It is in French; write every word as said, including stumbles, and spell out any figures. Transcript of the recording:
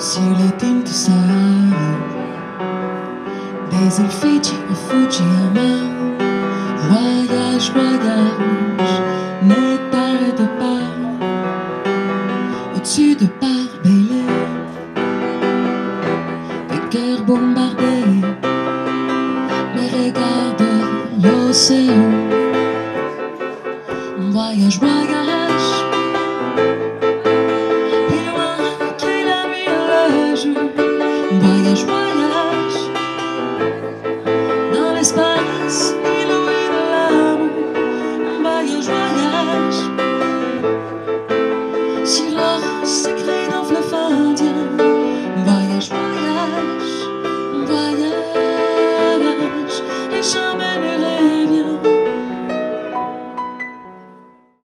Sur les dunes du Sahara, des îles Fidji à Fujiyama. Voyage, voyage, ne t'arrête pas. Au-dessus de Barbelé, des cœurs bombardés, mais regarde l'océan.